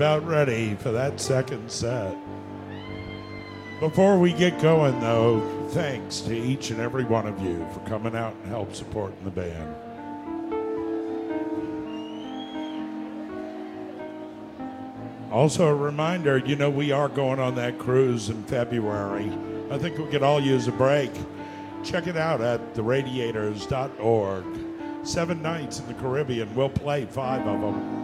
about ready for that second set. Before we get going, though, thanks to each and every one of you for coming out and help supporting the band. Also a reminder, we are going on that cruise in February. I think we could all use a break. Check it out at theradiators.org. 7 nights in the Caribbean. We'll play 5 of them.